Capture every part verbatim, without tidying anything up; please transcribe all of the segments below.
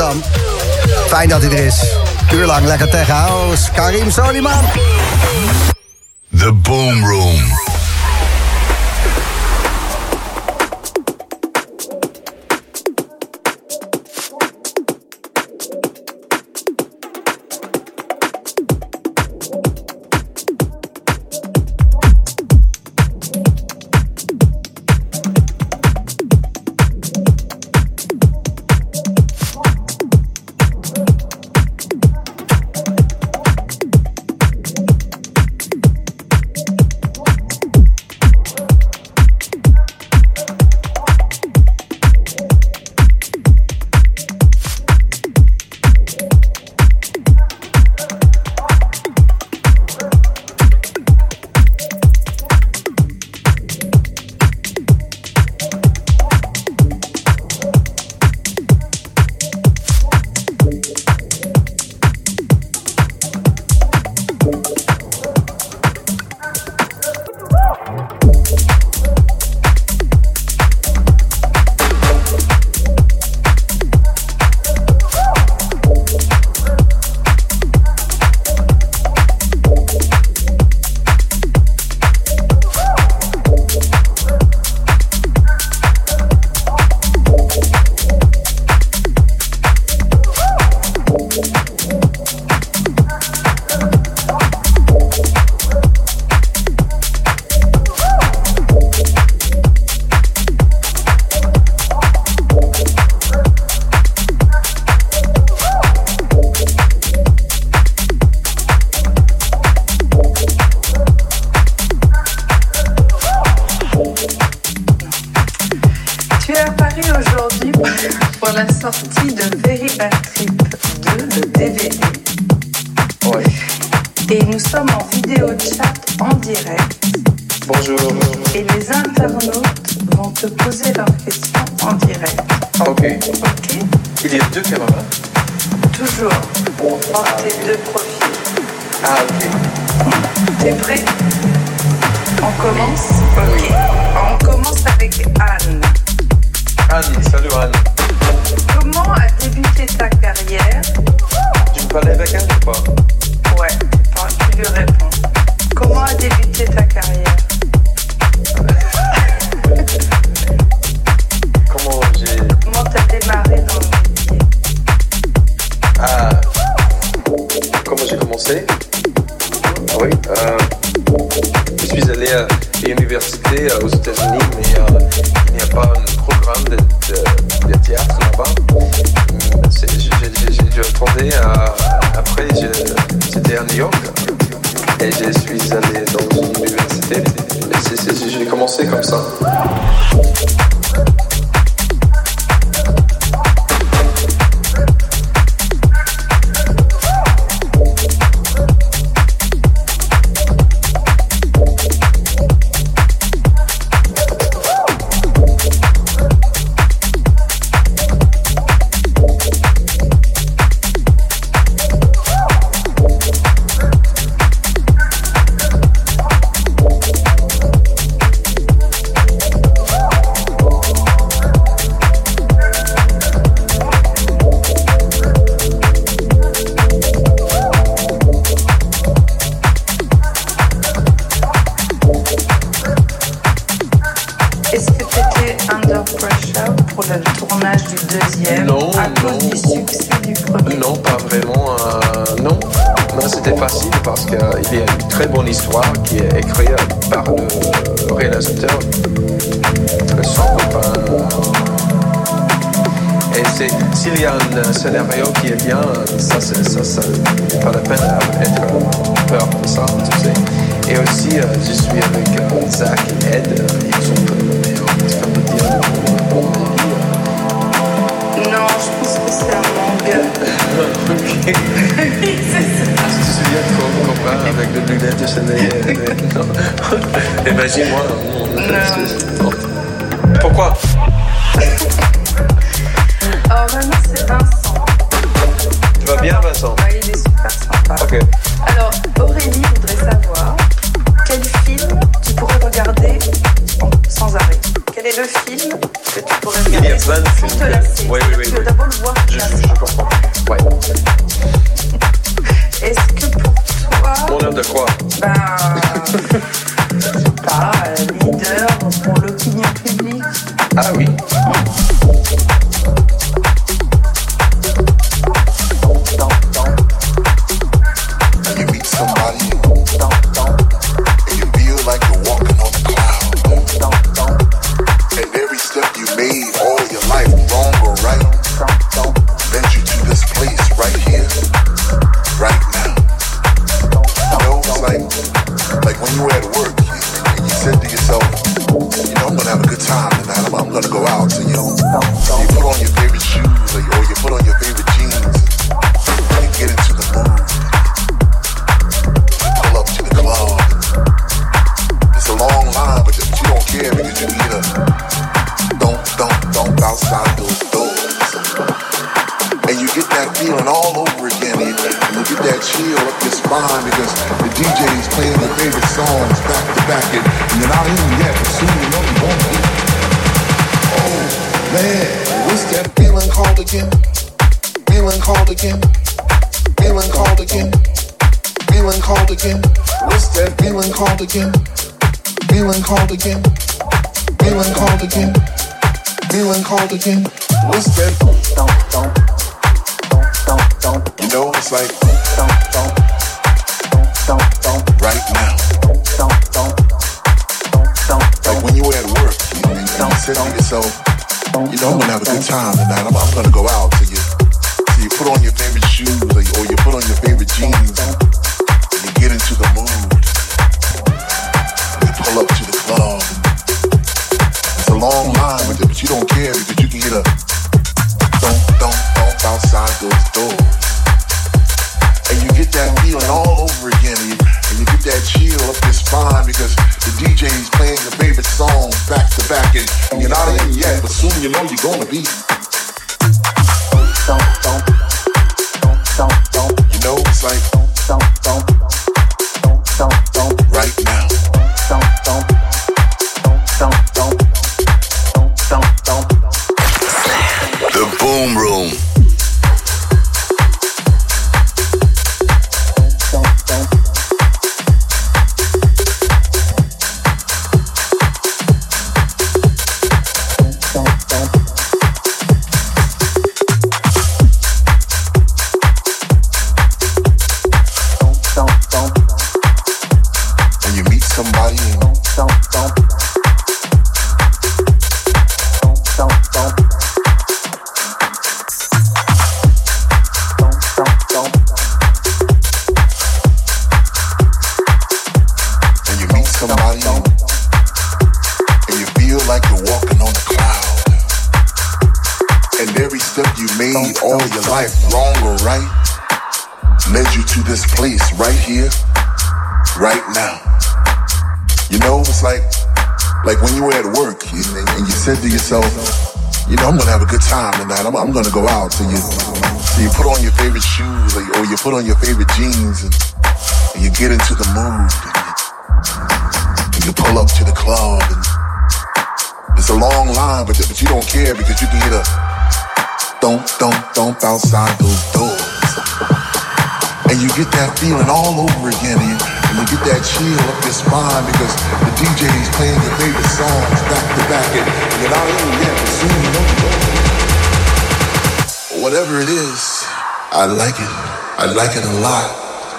Amsterdam. Fijn dat hij er is. Uur lang lekker tech house. Karim Soliman. The Boom Room. Imagine-moi. Non. Pourquoi? Alors maintenant c'est Vincent. Tu vas bien Vincent? Ouais, il est super sympa. Ok. Alors Aurélie voudrait savoir quel film tu pourrais regarder sans arrêt. Quel est le film que tu pourrais Il y a regarder plein de sans films. te lasser? Oui, oui, oui, Tu veux oui. d'abord le voir Je, te je, lasser. je comprends. Ouais. Est-ce que pour toi, Bonheur de quoi? ben, je sais pas, euh, leader pour l'opinion publique? Ah oui. You meet somebody and you feel like you're walking on a cloud. And every step you made all your life, wrong or right, led you to this place right here, right now. You know, it's like, like when you were at work and you said to yourself, you know, I'm gonna have a good time tonight. I'm, I'm gonna go out. So you, you put on your favorite shoes or you, or you put on your favorite jeans and you get into the mood. Pull up to the club. It's a long line, but you don't care because you need a don't, don't, don't outside those doors. And you get that feeling all over again. And you get that chill up your spine because the D J's playing your favorite songs back to back. And you're not in yet, but soon you know you won't be. Oh, man, what's that feeling called again? Feeling called again? Feeling called again? Feeling called again? What's that feeling called again? Feeling called again? Feeling called again? Feeling called again? What's that? You know, it's like right now. Like when you were at work and you said to yourself, you know, I'm gonna have a good time tonight. I'm, I'm gonna go out. So you, so you put on your favorite shoes or you, or you put on your favorite jeans and you get into the mood. And you pull up to the club. It's a long line, but but you don't care because you can get a don't, don't, don't outside those doors. And you get that feeling all over again. And you, and you get that chill up your spine because the D J's playing your favorite songs back to back. And, and you're not in yet, but soon you know you're gonna be. You know, it's like right now. The Boom Room. When you meet somebody and when you meet somebody and, and you feel like you're walking on a cloud. And every step you made all your life, wrong or right, led you to this place right here, right now. You know, it's like like when you were at work and, and you said to yourself, you know, I'm gonna have a good time tonight. I'm, I'm gonna go out. So you, so you put on your favorite shoes or you, or you put on your favorite jeans and, and you get into the mood and you, and you pull up to the club and it's a long line, but but you don't care because you can get a don't, don't, don't outside those doors. And you get that feeling all over again. And you, and you get that chill up your spine because the D J's playing your favorite songs back to back. And, and you're not in yet, but soon you know you're going. Whatever it is, I like it. I like it a lot.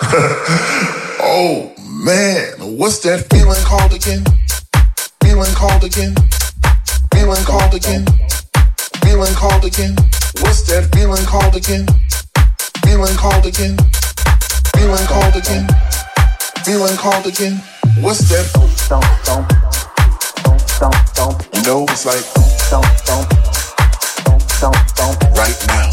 Oh, man. What's that feeling called again? Feeling called again? Feeling called again? Feeling called again? What's that feeling called again? Feeling called again? Feeling called again? Feeling called again? What's that? You know, it's like right now.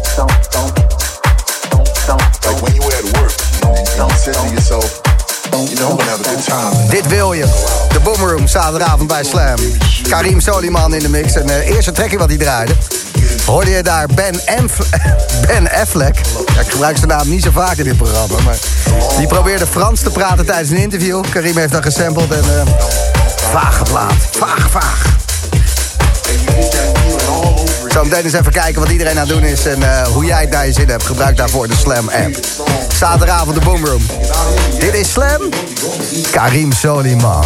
Like when you were at work and you said to yourself, you know, I'm gonna have a good time. Dit wil je. De Boom Room, zaterdagavond bij Slam. Karim Soliman in de mix. En de eerste trekje wat hij draaide, hoorde je daar Ben, Enfle- Ben Affleck. Ja, ik gebruik zijn naam niet zo vaak in dit programma. Maar die probeerde Frans te praten tijdens een interview. Karim heeft dat gesampled en uh, vage plaat. Vaag, vaag. Zo meteen eens even kijken wat iedereen aan het doen is... en uh, hoe jij het naar je zin hebt. Gebruik daarvoor de Slam app. Zaterdagavond de Boomroom. Dit is Slam. Karim Soliman.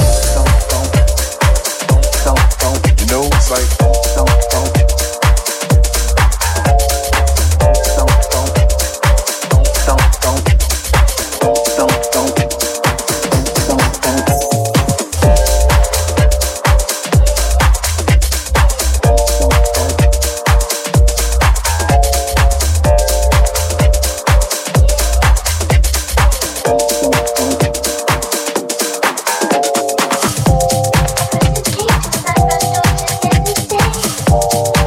You know, it's like Thank you.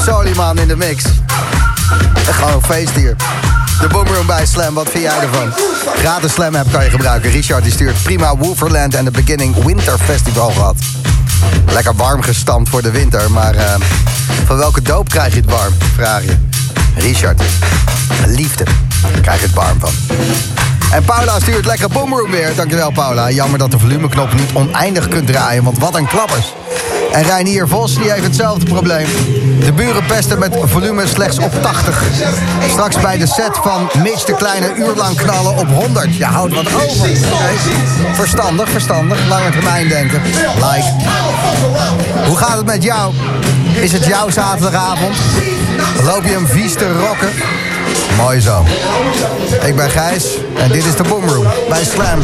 Soliman in de mix. Echt gewoon een feest hier. De Boomroom bij Slam, wat vind jij ervan? Gratis Slam app kan je gebruiken. Richard die stuurt prima Wooferland en de Beginning Winter Festival gehad. Lekker warm gestampt voor de winter, maar uh, van welke doop krijg je het warm? Vraag je. Richard. Liefde. Daar krijg je het warm van. En Paula stuurt lekker Boomroom weer. Dankjewel Paula. Jammer dat de volumeknop niet oneindig kunt draaien, want wat een klappers. En Reinier Vos die heeft hetzelfde probleem. De buren pesten met volume slechts op tachtig. Straks bij de set van Mitch de Kleine uur lang knallen op honderd. Je houdt wat over. Okay. Verstandig, verstandig. Lange termijn denken. Like. Hoe gaat het met jou? Is het jouw zaterdagavond? Loop je hem vies te rocken? Mooi zo. Ik ben Gijs en dit is de Boomroom bij Slam.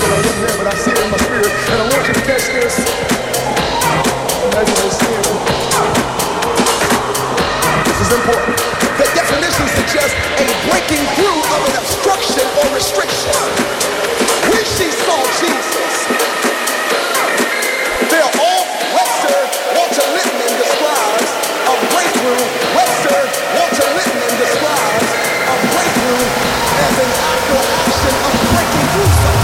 This is important. The definition suggests a breaking through of an obstruction or restriction. When she saw Jesus, they're all Webster Walter Lippmann describes a breakthrough. Webster Walter Lippmann describes a breakthrough as an act or action of breaking through something.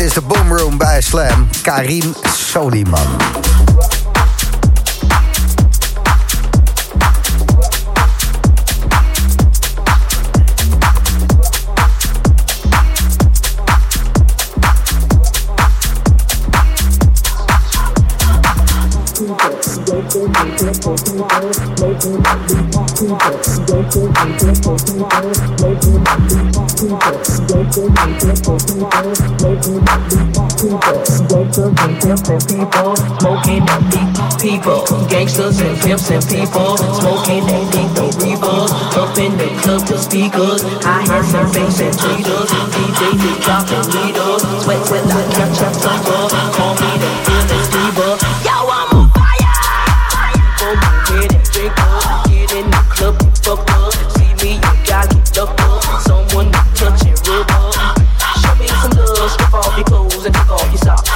is de Boomroom bij Slam. Karim Soliman. People, gangsters and pimps and people smoking that deep dope reefer, up in the club to speakers, high hats and bass and tweeters, D Js they dropping leaders, sweat sweat like ketchup tumbler, call me the illest fever. Yo, I'm on fire. Go ahead and drink up, get in the club and fuck up. See me, you gotta get up up. Someone to touch and rub up. Show me some love, strip off your clothes and take off your socks.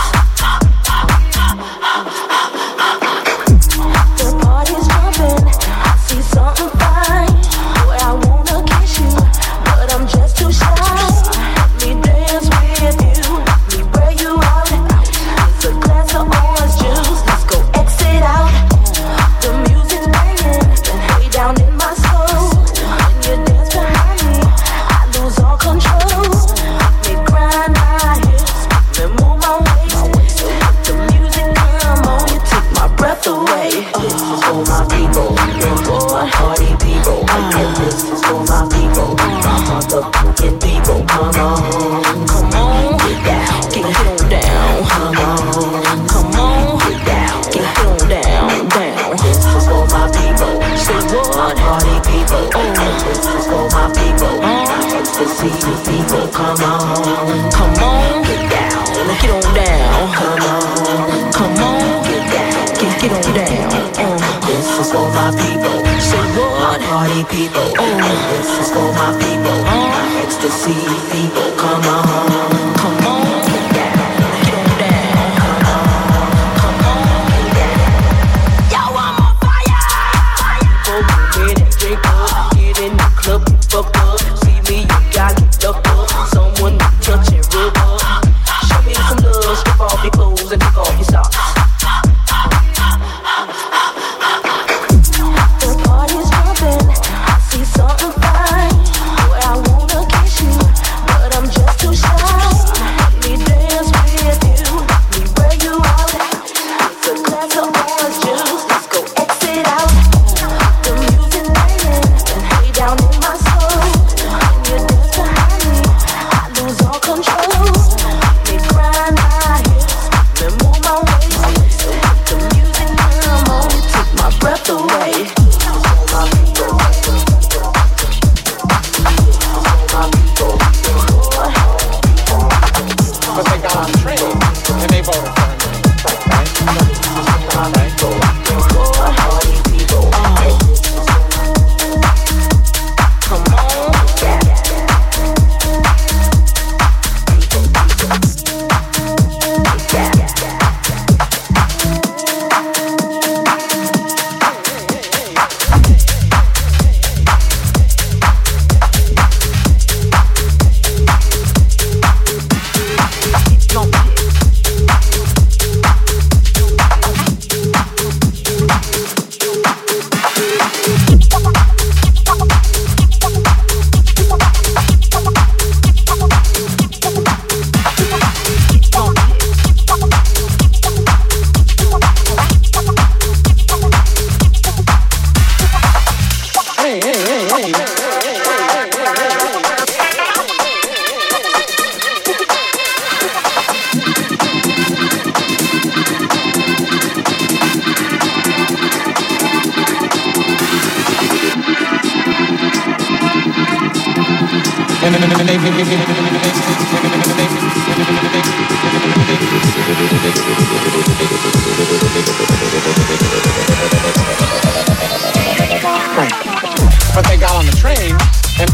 But they got on the train and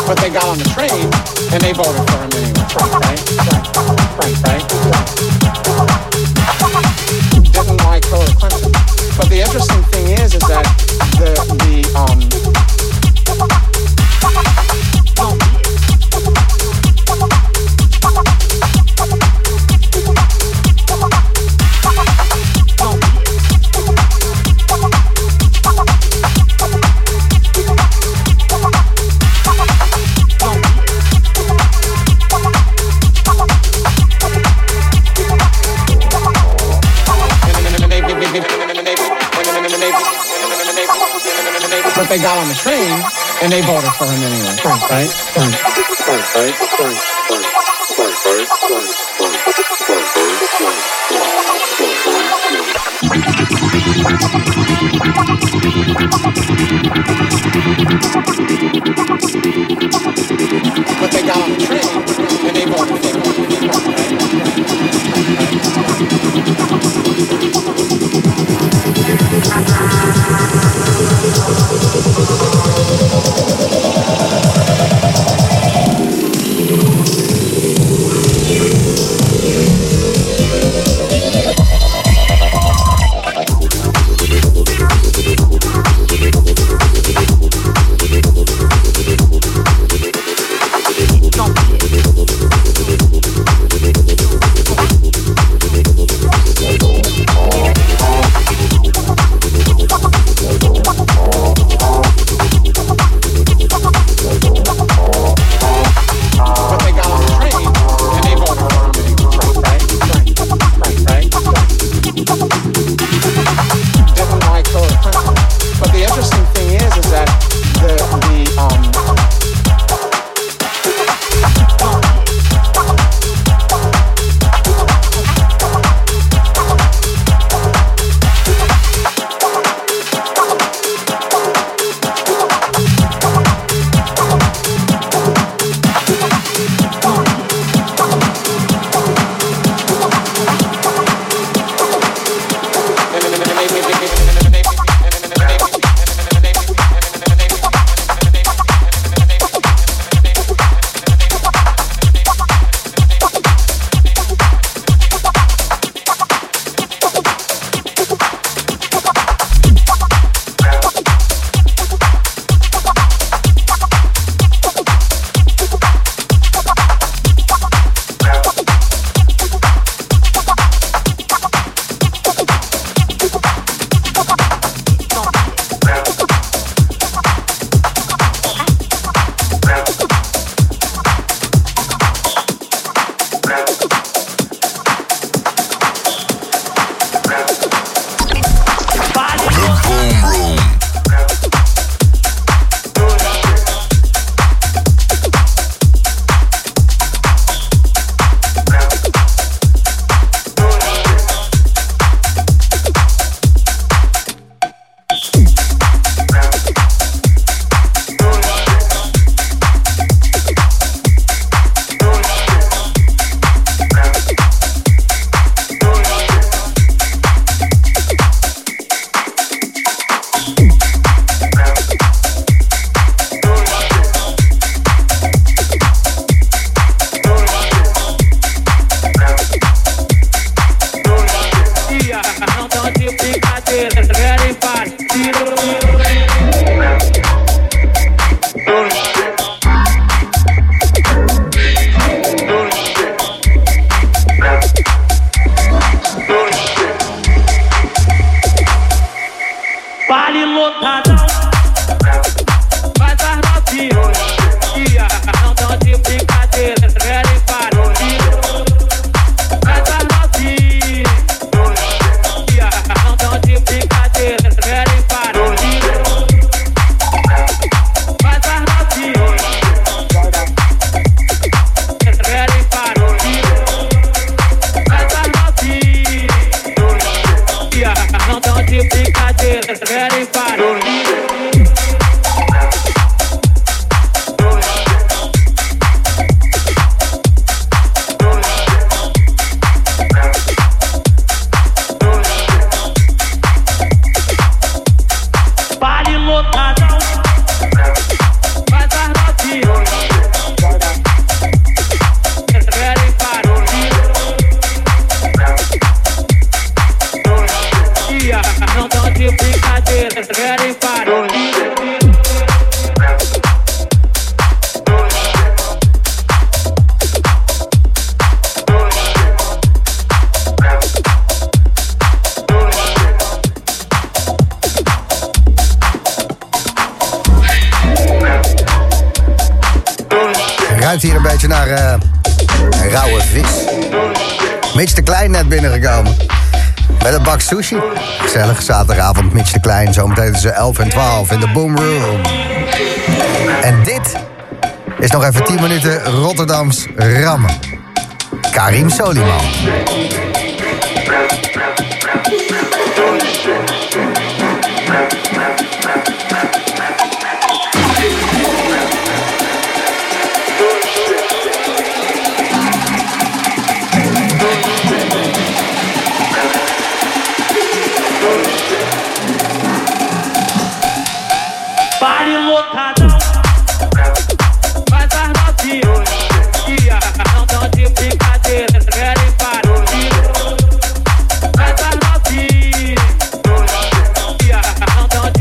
but they got on the train and they voted for him anyway. Right? Right? Right? Didn't like Hillary Clinton. But the interesting thing is, is that the the um. But they got on the train and they voted for him anyway. Right? Right? Right? But they got on the train and they voted for him. ruikt hier een beetje naar uh, een rauwe vis. Mitch de Klein net binnengekomen. Met een bak sushi. Gezellig zaterdagavond, Mitch de Klein. Zometeen tussen elf en twaalf in de Boom Room. En dit is nog even tien minuten Rotterdams rammen. Karim Soliman. Pare lotadão, faz as novinhas, não tão de brincadeira, querem barulho. Faz as novinhas, não tão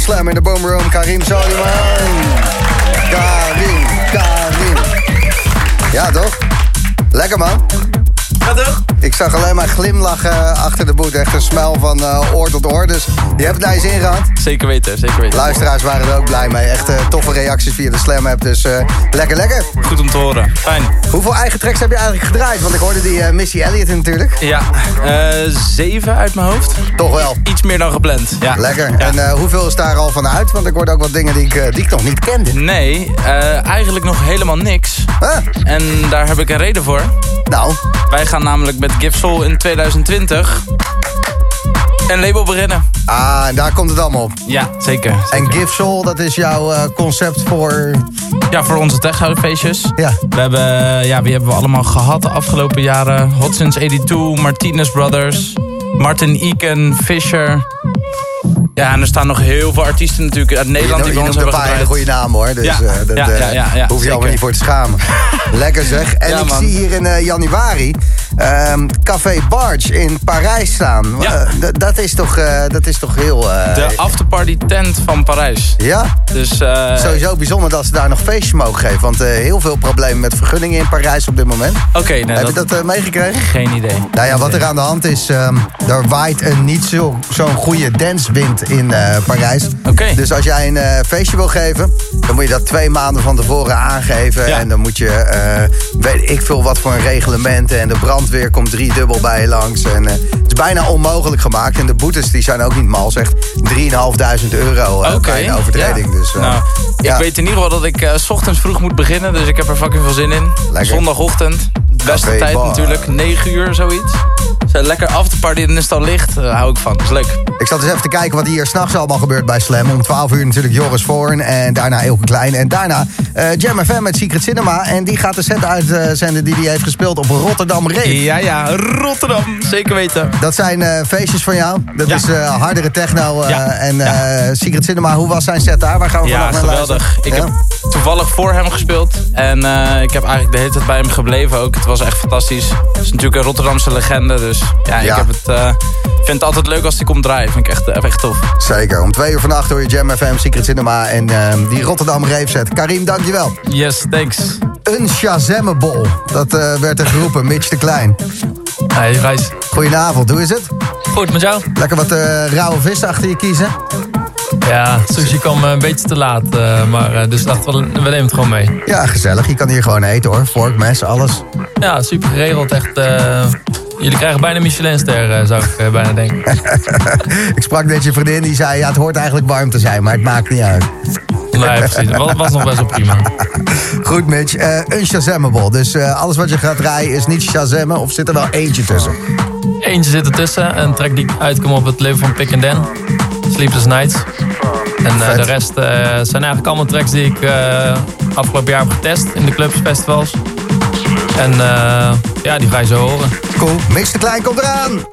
Slam in de Boomroom. Karim Soliman. Karim, Karim. Ja, toch? Lekker, man. Ja, toch? Ik zag alleen maar glimlachen achter de boet. Echt een smel van uh, oor tot oor. Dus je hebt het naar je zin gehad. Zeker weten, zeker weten. Luisteraars waren er ook blij mee. Echt uh, toffe reacties via de Slam app. Dus uh, lekker, lekker. Goed om te horen. Fijn. Hoeveel eigen tracks heb je eigenlijk gedraaid? Want ik hoorde die uh, Missy Elliott natuurlijk. Ja, uh, zeven uit mijn hoofd. Toch wel. Iets meer dan gepland. Ja. Lekker. Ja. En uh, hoeveel is daar al van uit? Want ik hoorde ook wat dingen die ik, uh, die ik nog niet kende. Nee, uh, eigenlijk nog helemaal niks. Huh? En daar heb ik een reden voor. Nou. Wij gaan namelijk met Give Soul in twintig twintig een label beginnen. Ah, en daar komt het allemaal op. Ja, zeker. zeker. En Give Soul, dat is jouw uh, concept voor... Ja, voor onze techhoudefeestjes. Ja. We hebben, ja, wie hebben we allemaal gehad de afgelopen jaren? Hot Since eenentachtig, Martinez Brothers, Martin Eken, Fisher. Ja, en er staan nog heel veel artiesten natuurlijk uit Nederland die bij ons hebben gedraaid. een goede naam hoor, dus ja. uh, dat ja, ja, ja, ja, hoef je allemaal niet voor te schamen. Lekker zeg. En ja, ik man. zie hier in uh, januari um, Café Barge in Parijs staan. Ja. Uh, d- dat, is toch, uh, dat is toch heel... Uh, De afterparty tent van Parijs. Ja? Dus, uh, sowieso bijzonder dat ze daar nog feestjes mogen geven. Want uh, heel veel problemen met vergunningen in Parijs op dit moment. Oké, okay, nee, Heb dat... je dat uh, meegekregen? Geen idee. Nou ja, wat er aan de hand is, um, er waait een niet zo, zo'n goede dancewind in uh, Parijs. Okay. Dus als jij een uh, feestje wil geven, dan moet je dat twee maanden van tevoren aangeven. Ja. En dan moet je, uh, weet ik veel wat voor een reglementen. En de brandweer komt driedubbel bij je langs. En uh, het is bijna onmogelijk gemaakt. En de boetes die zijn ook niet mals. Echt drieduizend vijfhonderd euro uh, okay. bij een overtreding. Ja. Dus, uh, nou, ik ja. weet in ieder geval dat ik uh, 's ochtends vroeg moet beginnen. Dus ik heb er fucking veel zin in. Lekker. Zondagochtend. Beste Café tijd bar. natuurlijk. negen uur, zoiets. Dus lekker afterparty, dan is het al licht. Daar hou ik van. Dat is leuk. Ik zat eens even te kijken wat hier s'nachts allemaal gebeurt bij Slam. Om twaalf uur natuurlijk Joris Voorn en daarna Elke Klein. En daarna uh, Jam F M met Secret Cinema. En die gaat de set uitzenden die hij heeft gespeeld op Rotterdam Rave. Ja, ja, Rotterdam. Zeker weten. Dat zijn uh, feestjes van jou. Dat ja. is uh, hardere techno. Uh, ja. En uh, ja. Secret Cinema, hoe was zijn set daar? Waar gaan we ja, vanaf naar geweldig. luisteren? Ik ja? heb toevallig voor hem gespeeld. En uh, ik heb eigenlijk de hele tijd bij hem gebleven ook. Het was echt fantastisch. Het is natuurlijk een Rotterdamse legende. Dus ja, ik Ja. heb het, uh, vind het altijd leuk als hij komt draaien. Vind ik echt, echt tof. Zeker. Om twee uur vannacht hoor je Jam F M, Secret Cinema en uh, die Rotterdam Rave set. Karim, dankjewel. Yes, thanks. Een Shazamable. Dat uh, werd er geroepen. Mitch de Klein. Hey, Reis. Goedenavond, hoe is het? Goed, met jou? Lekker wat uh, rauwe vis achter je kiezen. Ja, sushi kwam een beetje te laat, uh, maar uh, dus dacht we, we nemen het gewoon mee. Ja, gezellig. Je kan hier gewoon eten hoor. Vork, mes, alles. Ja, super geregeld. Echt, uh, jullie krijgen bijna Michelinster, uh, zou ik uh, bijna denken. Ik sprak net je vriendin, die zei, ja, het hoort eigenlijk warm te zijn, maar het maakt niet uit. Nee, precies. Het was, was nog best wel prima. Goed, Mitch. Uh, een Shazamable. Dus uh, alles wat je gaat draaien is niet Shazammen, of zit er wel eentje tussen? Eentje zit ertussen. Een track die uitkomt op het label van Pick and Dan. Sleepless Nights. En uh, de rest uh, zijn eigenlijk allemaal tracks die ik uh, afgelopen jaar heb getest in de clubs, festivals. En uh, ja, die ga je zo horen. Cool. Mitch de Klein komt eraan.